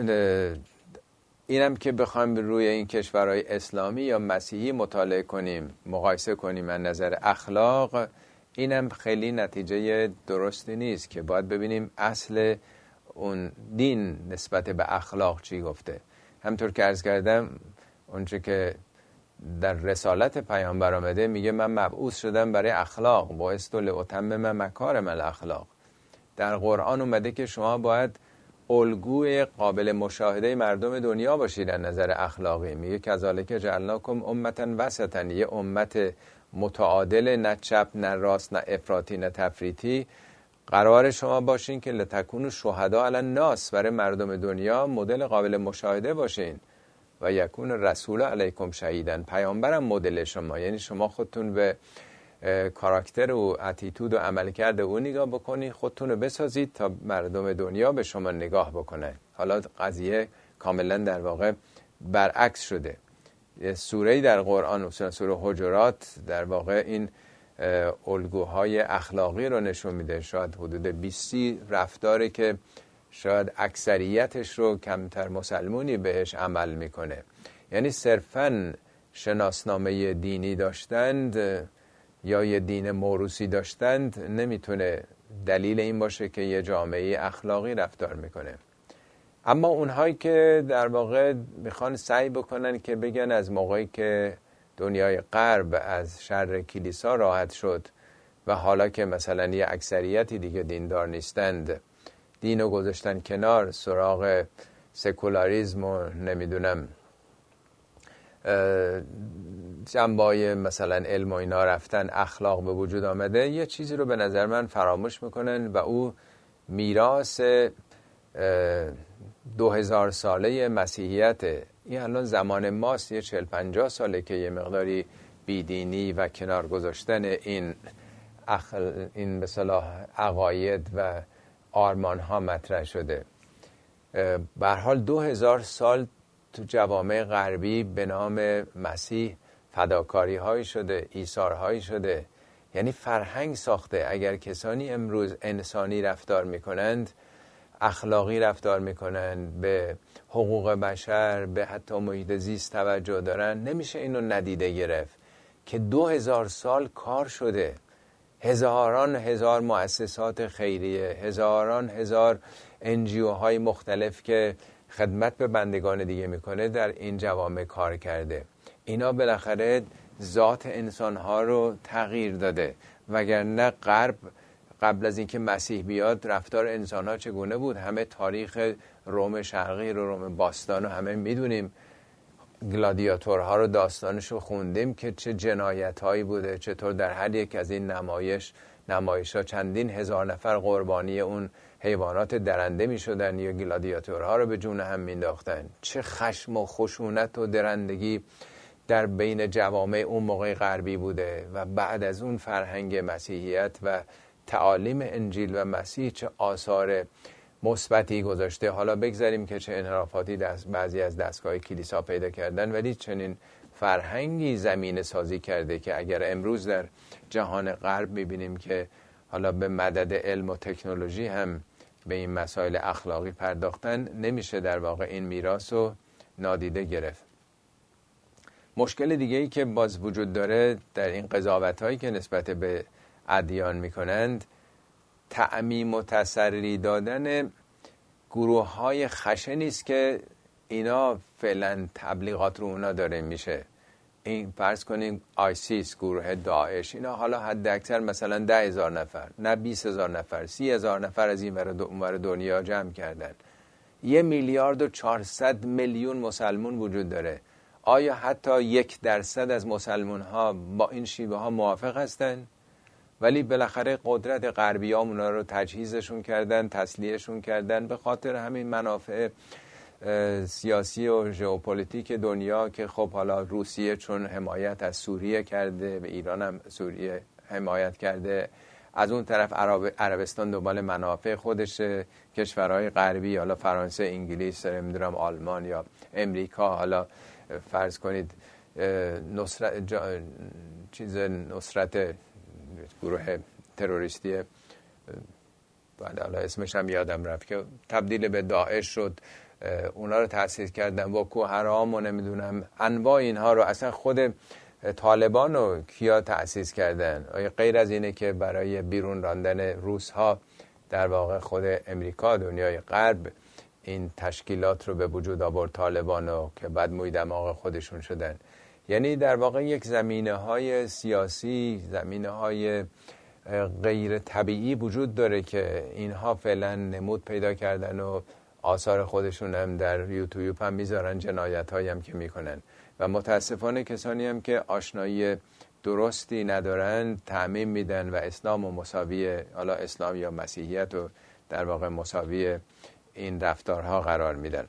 اینم که بخوایم روی این کشورهای اسلامی یا مسیحی مطالعه کنیم، مقایسه کنیم از نظر اخلاق، اینم خیلی نتیجه درستی نیست که باید ببینیم اصل اون دین نسبت به اخلاق چی گفته. همطور که عرض کردم اونچه که در رسالت پیامبر آمده میگه من مبعوث شدم برای اخلاق، بعثت لاتمم مکارم الاخلاق. در قرآن اومده که شما باید الگوی قابل مشاهده مردم دنیا باشید در نظر اخلاقی. میگه کذالک جعلناکم امة وسطا، یه امت متعادل، نه چپ نه راست نه افراطی نه تفریطی قرار شما باشین که لتکونوا شهداء علی الناس، برای مردم دنیا مدل قابل مشاهده باشین. و یکون رسول علیکم شهیدن، پیامبرم مدل شما، یعنی شما خودتون به کاراکتر و اتیتود و عملکرد او نگاه بکنید، خودتون رو بسازید تا مردم دنیا به شما نگاه بکنه. حالا قضیه کاملا در واقع برعکس شده. یه سوره‌ای در قرآن، سوره حجرات، در واقع این الگوهای اخلاقی رو نشون میده. شاید حدود بیست رفتاری که شاید اکثریتش رو کمتر مسلمونی بهش عمل میکنه. یعنی صرفاً شناسنامه دینی داشتند یا یه دین موروثی داشتند نمیتونه دلیل این باشه که یه جامعه اخلاقی رفتار میکنه. اما اونهایی که در واقع میخوان سعی بکنن که بگن از موقعی که دنیای غرب از شر کلیسا راحت شد و حالا که مثلا یه اکثریتی دیگه دیندار نیستند، دینو گذاشتن کنار، سراغ سکولاریزم و نمیدونم جنبای مثلا علم و اینا رفتن، اخلاق به وجود آمده، یه چیزی رو به نظر من فراموش میکنن و او میراث دو هزار ساله مسیحیت. این الان زمان ماست، یه چهل پنجاه ساله که یه مقداری بیدینی و کنار گذاشتن این اخل این به اصطلاح عقاید و آرمان ها مطرح شده. به هر حال دو هزار سال تو جوامع غربی به نام مسیح فداکاری هایی شده، ایثار هایی شده، یعنی فرهنگ ساخته. اگر کسانی امروز انسانی رفتار میکنند، اخلاقی رفتار میکنن، به حقوق بشر، به حتی محیط زیست توجه دارن، نمیشه اینو ندیده گرفت که دو هزار سال کار شده. هزاران هزار مؤسسات خیریه، هزاران هزار انجیو های مختلف که خدمت به بندگان دیگه میکنه در این جوامع کار کرده. اینا بالاخره ذات انسان ها رو تغییر داده. وگرنه غرب قبل از اینکه مسیح بیاد رفتار انسان ها چگونه بود؟ همه تاریخ روم شرقی رو، روم باستان رو همه میدونیم. گلادیاتورها رو داستانش رو خوندیم که چه جنایت هایی بوده، چطور در هر یک از این نمایش نمایش ها چندین هزار نفر قربانی اون حیوانات درنده می شدن یا گلادیاتورها رو به جون هم می انداختن. چه خشم و خشونت و درندگی در بین جوامع اون موقع غربی بوده و بعد از اون فرهنگ مسیحیت و تعالیم انجیل و مسیح چه آثار مثبتی گذاشته. حالا بگذاریم که چه انحرافاتی دست بعضی از دستگاه کلیسا پیدا کردن، ولی چنین فرهنگی زمینه سازی کرده که اگر امروز در جهان غرب میبینیم که حالا به مدد علم و تکنولوژی هم به این مسائل اخلاقی پرداختن، نمیشه در واقع این میراث رو نادیده گرفت. مشکل دیگه ای که باز وجود داره در این قضاوت هایی که نسبت به ادیان میکنند، تعمیم و تسری دادن گروه های خشنی است که اینا فعلا تبلیغات رو اونا داره میشه. این فرض کنیم آیسیس، گروه داعش، اینا حالا حد اکثر مثلا ده هزار نفر، نه بیس هزار نفر، سی هزار نفر از این ور دنیا جمع کردن. یه میلیارد و چهارصد میلیون مسلمون وجود داره. آیا حتی یک درصد از مسلمون ها با این شیوه ها موافق هستن؟ ولی بالاخره قدرت غربی ها اونا رو تجهیزشون کردن، تسلیحشون کردن به خاطر همین منافع سیاسی و ژئوپلیتیک دنیا که خب حالا روسیه چون حمایت از سوریه کرده، به ایران هم سوریه حمایت کرده، از اون طرف عرب، عربستان دنبال منافع خودش، کشورهای غربی حالا فرانسه، انگلیس، نمیدونم آلمان یا امریکا، حالا فرض کنید نصرت جا... چیز نصرت گروه تروریستی بعد حالا اسمش هم یادم رفت که تبدیل به داعش شد، اونا رو تأسیس کردن، بوکو حرام و نمیدونم انواع اینها رو. اصلا خود طالبان رو کیا تأسیس کردن؟ آیا غیر از اینه که برای بیرون راندن روس ها در واقع خود امریکا، دنیای غرب این تشکیلات رو به وجود آورد، طالبان رو، که بعد موی دماغ خودشون شدن. یعنی در واقع یک زمینه های سیاسی، زمینه های غیر طبیعی وجود داره که اینها فعلا نمود پیدا کردن و آثار خودشون هم در یوتیوب هم میذارن، جنایت هایی هم که میکنن و متاسفانه کسانی هم که آشنایی درستی ندارن تعمیم میدن و اسلام و مساوی، حالا اسلام یا مسیحیت و در واقع مساوی این رفتارها قرار میدن.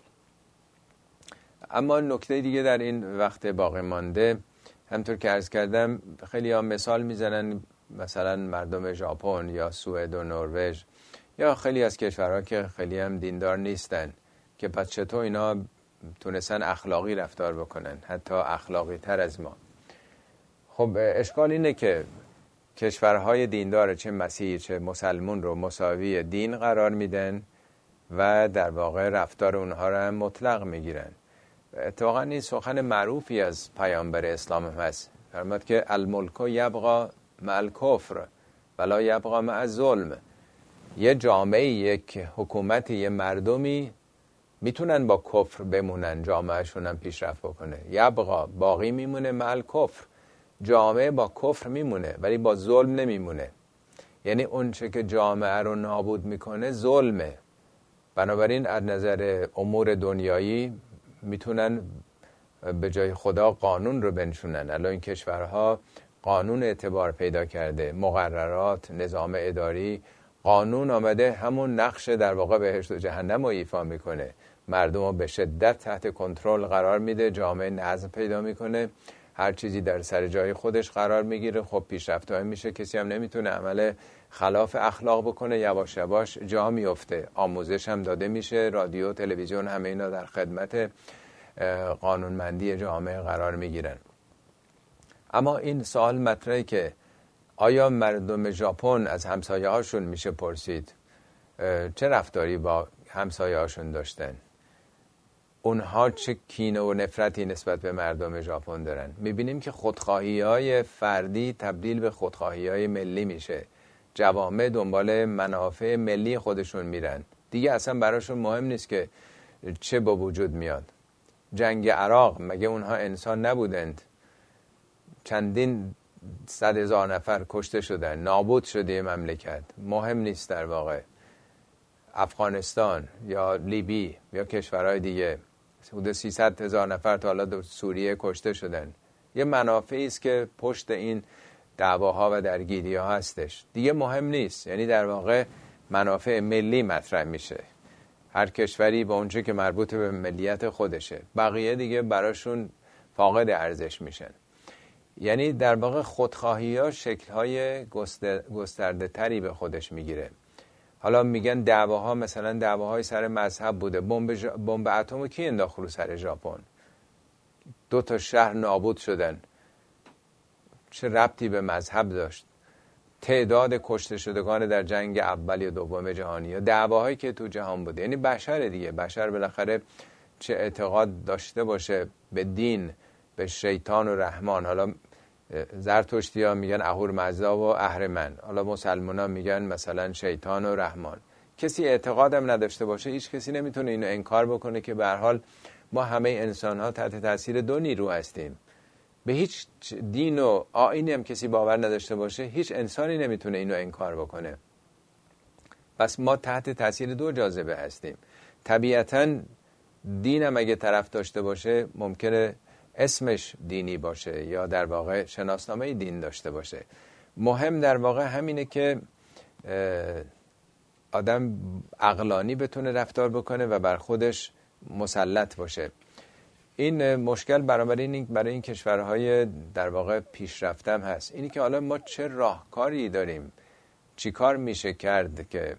اما نکته دیگه در این وقت باقی مانده، همطور که عرض کردم خیلی ها مثال میزنن، مثلا مردم ژاپن یا سوئد و نروژ یا خیلی از کشورها که خیلی هم دیندار نیستن که پس چطور اینا تونستن اخلاقی رفتار بکنن، حتی اخلاقی تر از ما. خب اشکال اینه که کشورهای دیندار چه مسیحی چه مسلمون رو مساوی دین قرار میدن و در واقع رفتار اونها رو هم مطلق میگیرن. اتفاقا این سخن معروفی از پیامبر اسلام هم هست، فرمود که الملک یبقی مع الکفر ولا یبقی مع الظلم. یه جامعه، یک حکومت، یه مردمی میتونن با کفر بمونن، جامعهشون هم پیشرفت بکنه. یبقی، باقی میمونه، مع الکفر، جامعه با کفر میمونه ولی با ظلم نمیمونه. یعنی اون چه که جامعه رو نابود میکنه ظلمه. بنابراین از نظر امور دنیایی میتونن به جای خدا قانون رو بنشونن. الان این کشورها قانون اعتبار پیدا کرده، مقررات، نظام اداری، قانون آمده همون نقش در واقع بهشت و جهنم رو ایفا میکنه، مردم رو به شدت تحت کنترل قرار میده، جامعه نظم پیدا میکنه، هر چیزی در سر جای خودش قرار میگیره. خب پیشرفت‌های میشه، کسی هم نمیتونه عمل خلاف اخلاق بکنه، یواش یواش جا میفته. آموزش هم داده میشه، رادیو، تلویزیون، همه اینا در خدمت قانونمندی جامعه قرار میگیرن. اما این سوال مطرحه که آیا مردم ژاپن از همسایه هاشون میشه پرسید چه رفتاری با همسایه هاشون داشتن؟ اونها چه کینه و نفرتی نسبت به مردم ژاپن دارن؟ میبینیم که خودخواهی های فردی تبدیل به خودخواهی های ملی میشه. جوامع دنبال منافع ملی خودشون میرن، دیگه اصلا براشون مهم نیست که چه با وجود میاد. جنگ عراق مگه اونها انسان نبودند؟ چندین صد هزار نفر کشته شدن، نابود شده مملکت، مهم نیست در واقع. افغانستان یا لیبی یا کشورهای دیگه حدود سیصد هزار نفر تا حالا در سوریه کشته شدن. یه منافعی است که پشت این دعواها و درگیری ها هستش، دیگه مهم نیست. یعنی در واقع منافع ملی مطرح میشه، هر کشوری با اونچه که مربوط به ملیت خودشه، بقیه دیگه براشون فاقد ارزش میشن. یعنی در واقع خودخواهی ها شکل‌های گسترده تری به خودش میگیره. حالا میگن دعواها مثلا دعواهای سر مذهب بوده. بمب ژ... بمب اتمو کی انداخت رو سر ژاپن؟ دو تا شهر نابود شدن، چه ربطی به مذهب داشت؟ تعداد کشته شدگان در جنگ اول یا دوم جهانی یا دعواهایی که تو جهان بوده. یعنی بشر دیگه، بشر بالاخره چه اعتقاد داشته باشه به دین، به شیطان و رحمان. حالا زرتشتی ها میگن اهورامزدا و اهرمن، حالا مسلمان ها میگن مثلا شیطان و رحمان. کسی اعتقادم نداشته باشه، هیچ کسی نمیتونه اینو انکار بکنه که به هر حال ما همه انسان ها تحت تاثیر دو نیرو هستیم. به هیچ دین و آیینی هم کسی باور نداشته باشه، هیچ انسانی نمیتونه اینو انکار بکنه. پس ما تحت تاثیر دو جاذبه هستیم. طبیعتاً دینم اگه طرف داشته باشه ممکنه اسمش دینی باشه یا در واقع شناسنامه دین داشته باشه. مهم در واقع همینه که آدم عقلانی بتونه رفتار بکنه و بر خودش مسلط باشه. این مشکل برای این برای این کشورهای در واقع پیشرفته هم هست. اینی که حالا ما چه راهکاری داریم، چی کار میشه کرد که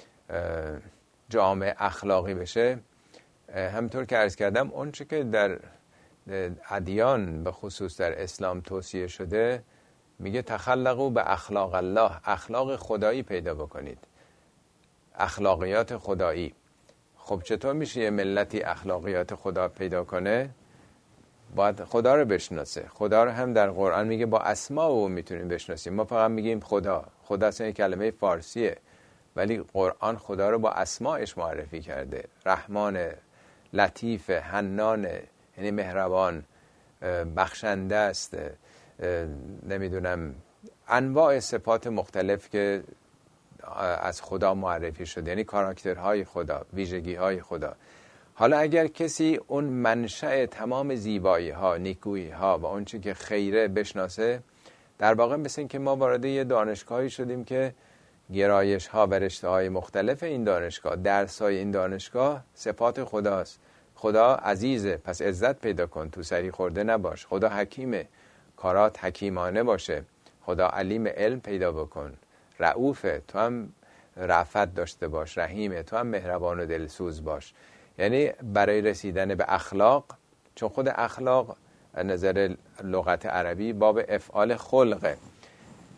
جامعه اخلاقی بشه؟ همطور که عرض کردم اون چه که در ادیان به خصوص در اسلام توصیه شده میگه تخلقوا به اخلاق الله، اخلاق خدایی پیدا بکنید، اخلاقیات خدایی. خب چطور میشه یه ملتی اخلاقیات خدا پیدا کنه؟ باید خدا رو بشناسه. خدا رو هم در قرآن میگه با اسماء او میتونیم بشناسیم. ما فقط میگیم خدا، خدا اصلا یک کلمه فارسیه، ولی قرآن خدا رو با اسماءش معرفی کرده. رحمان، لطیف، حنان، یعنی مهربان، بخشنده است، نمیدونم انواع صفات مختلف که از خدا معرفی شده، یعنی کاراکترهای خدا، ویژگی‌های خدا. حالا اگر کسی اون منشأ تمام زیبایی ها، نیکویی ها و اون چی که خیره بشناسه، در واقع مثل این که ما وارد یه دانشگاهی شدیم که گرایش ها و رشته های مختلف این دانشگاه، درس های این دانشگاه صفات خداست. خدا عزیزه، پس عزت پیدا کن، تو سری خورده نباش. خدا حکیمه، کارات حکیمانه باشه. خدا علیم، علم پیدا بکن. رؤوفه، تو هم رأفت داشته باش. رحیمه، تو هم مهربان و دلسوز باش. یعنی برای رسیدن به اخلاق، چون خود اخلاق از نظر لغت عربی باب افعال خلقه،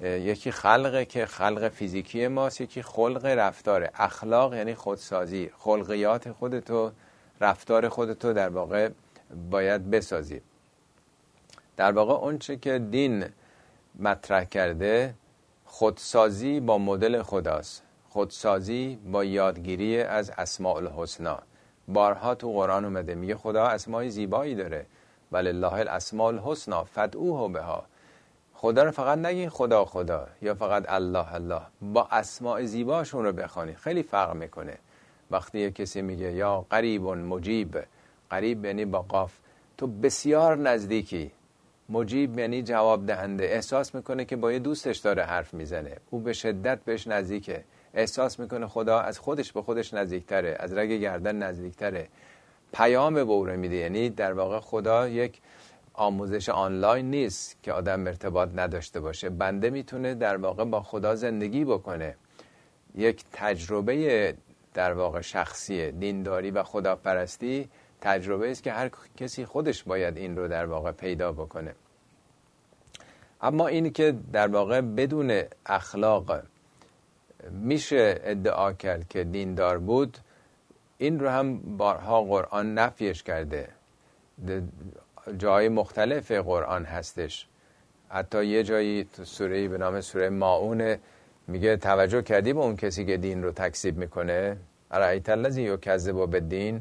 یکی خلقه که خلق فیزیکی ماست، یکی خلق رفتاره. اخلاق یعنی خودسازی، خلقیات خودتو، رفتار خودتو در واقع باید بسازی. در واقع اون چه که دین مطرح کرده خودسازی با مدل خداست، خودسازی با یادگیری از اسماء الحسنا. بارها تو قرآن اومده میگه خدا اسمای زیبایی داره، ولله الاسماء الحسنا فادعوه بها. خدا رو فقط نگین خدا خدا یا فقط الله الله، با اسماء زیباشون رو بخوانی. خیلی فرق میکنه وقتی یه کسی میگه یا قریب مجیب، قریب یعنی با قاف، تو بسیار نزدیکی، مجیب یعنی جواب دهنده، احساس میکنه که با یه دوستش داره حرف میزنه، او به شدت بهش نزدیکه، احساس میکنه خدا از خودش به خودش نزدیکتره، از رگ گردن نزدیکتره، پیام به او میده. یعنی در واقع خدا یک آموزش آنلاین نیست که آدم ارتباط نداشته باشه، بنده میتونه در واقع با خدا زندگی بکنه. یک تجربه در واقع شخصی دینداری و خداپرستی تجربه است که هر کسی خودش باید این رو در واقع پیدا بکنه. اما این که در واقع بدون اخلاق میشه ادعا کرد که دیندار بود، این رو هم بارها قرآن نفیش کرده. جای مختلف قرآن هستش، حتی یه جایی تو سوره‌ای به نام سوره ماعون میگه توجه کردی به اون کسی که دین رو تکذیب میکنه؟ ارایت الذی یکذب بالدین،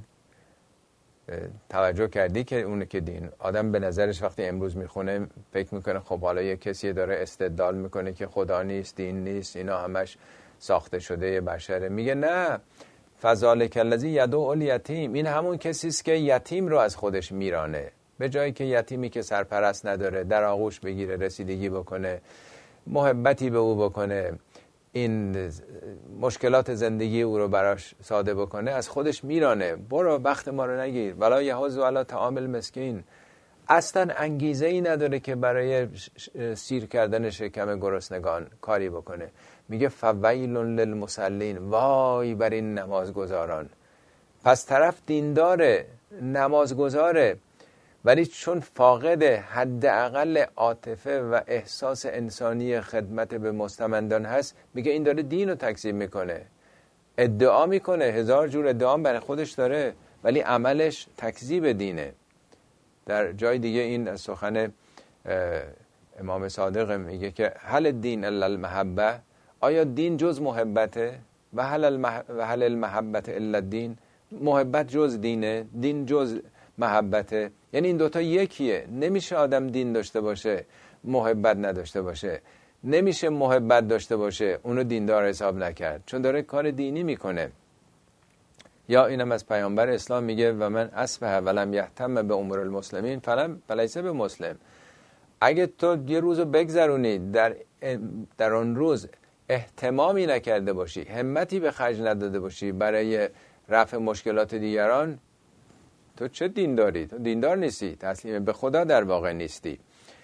توجه کردی که اون که دین، آدم به نظرش وقتی امروز میخونه فکر میکنه خب حالا یه کسی داره استدلال میکنه که خدا نیست، دین نیست، اینا همش ساخته شده بشره. میگه نه، فذلک الذی یدعو الیتیم، این همون کسی است که یتیم رو از خودش میرانه. به جایی که یتیمی که سرپرست نداره در آغوش بگیره، رسیدگی بکنه، محبتی به او بکنه، این مشکلات زندگی او رو براش ساده بکنه، از خودش میرانه. برو وقت ما رو نگیر، ولا یحض علی طعام المسکین. اصلا انگیزه ای نداره که برای سیر کردن شکم گرسنگان کاری بکنه. میگه فویل للمصلین، وای بر این نمازگزاران. پس طرف دینداره، نمازگزاره، ولی چون فاقد حداقل عاطفه و احساس انسانی خدمت به مستمندان هست، میگه این داره دین رو تکذیب میکنه. ادعا میکنه، هزار جور ادعا برای خودش داره، ولی عملش تکذیب دینه. در جای دیگه این سخن امام صادق میگه که هل الدین الا المحبه، آیا دین جز محبته؟ و هل المح... و هل المحبت الا الدین، محبت جز دینه؟ دین جز محبته؟ یعنی این دوتا یکیه. نمیشه آدم دین داشته باشه محبت نداشته باشه، نمیشه محبت داشته باشه اونو دیندار حساب نکرد، چون داره کار دینی میکنه. یا اینم از پیامبر اسلام میگه و من اصبح ولم یهتم به امور المسلمین فلم فلیس به مسلم. اگه تو یه روزو بگذرونی در در اون روز اهتمامی نکرده باشی، همتی به خرج نداده باشی برای رفع مشکلات دیگران، تو چه دینداری؟ تو دیندار نیستی، تسلیم به خدا در واقع نیستی.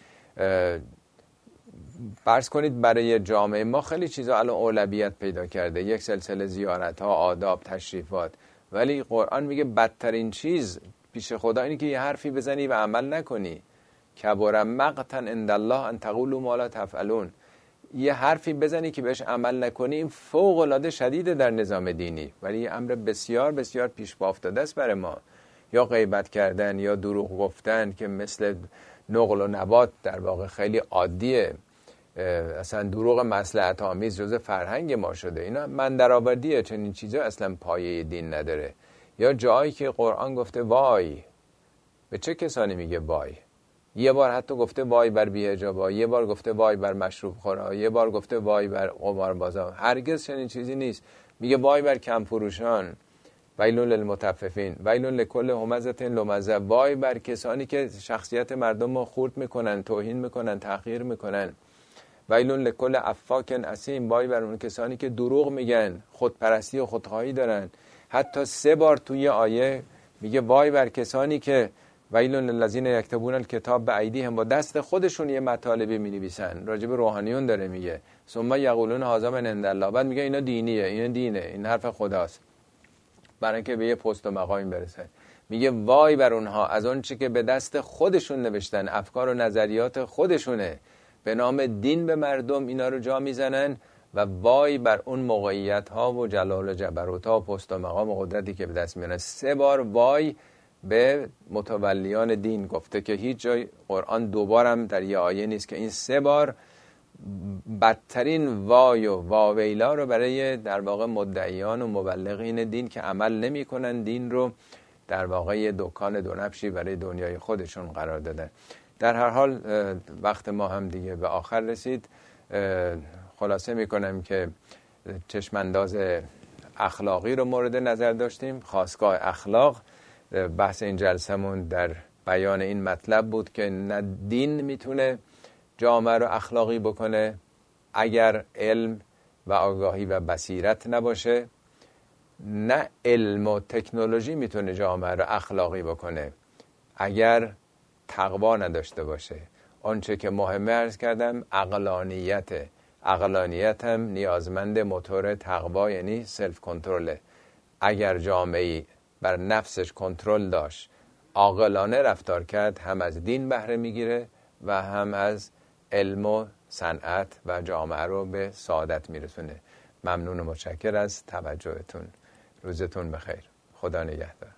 فرض کنید برای جامعه ما خیلی چیزا الان اولویت پیدا کرده، یک سلسله زیارت ها، آداب، تشریفات، ولی قرآن میگه بدترین چیز پیش خدا اینه که یه حرفی بزنی و عمل نکنی. کبر مقتا عند الله ان تقولوا ما لا تفعلون. یه حرفی بزنی که بهش عمل نکنی، این فوق العاده شدیده در نظام دینی، ولی یه امر بسیار بسیار پیش پا افتاده است برای ما. یا غیبت کردن یا دروغ گفتن که مثل نقل و نبات در واقع خیلی عادیه، اصلا دروغ مصلحت آمیز جزء فرهنگ ما شده. اینا من درآوردیه، چنین چیزا اصلا پایه دین نداره. یا جایی که قرآن گفته وای، به چه کسانی میگه وای؟ یه بار حتی گفته وای بر بی‌حجابا، یه بار گفته وای بر مشروب خورا، یه بار گفته وای بر قماربازا. هرگز چنین چیزی نیست. میگه وای بر کم فروشان، ویل للمطففین، ویل لکل همزه لمزه. وای بر کسانی که شخصیت مردم رو خورد میکنن، توهین میکنن، تحقیر میکنن. ویل لکل افاک اثیم، وای بر اون کسانی که دروغ میگن، خودپرستی و خودخواهی دارن. حتی سه بار توی آیه میگه وای بر کسانی که ویل للذین یکتبون الکتاب بایدیهم، با دست خودشون یه مطالبی مینویسن. راجب روحانیون داره میگه. ثم یقولون هذا من عند الله، بعد میگه اینا دینیه، اینا دینه، این حرف خداست، برای اینکه به یه پست و مقامی برسن. میگه وای بر اونها از اون چی که به دست خودشون نوشتن، افکار و نظریات خودشونه، به نام دین به مردم اینا رو جا میزنن و وای بر اون موقعیت ها و جلال و جبروت ها و پست و مقام و قدرتی که به دست میارن. سه بار وای به متولیان دین گفته که هیچ جای قرآن دوبارم در یه آیه نیست که این سه بار بدترین وای و واویلا رو برای در واقع مدعیان و مبلغین دین که عمل نمی کنن، دین رو در واقع یه دکان دو نبشی برای دنیای خودشون قرار دادن. در هر حال وقت ما هم دیگه به آخر رسید. خلاصه می کنم که چشمانداز اخلاقی رو مورد نظر داشتیم، خاستگاه اخلاق. بحث این جلسمون در بیان این مطلب بود که نه دین میتونه جامعه رو اخلاقی بکنه اگر علم و آگاهی و بصیرت نباشه، نه علم و تکنولوژی میتونه جامعه رو اخلاقی بکنه اگر تقوا نداشته باشه. آنچه که مهمه عرض کردم عقلانیت. عقلانیت هم نیازمند موتور تقوا یعنی سلف کنترله. اگر جامعه بر نفسش کنترل داشت، عاقلانه رفتار کرد، هم از دین بهره میگیره و هم از علم و صنعت و جامعه رو به سعادت میرسونه. ممنون و متشکر از توجهتون. روزتون بخیر. خدا نگهدار.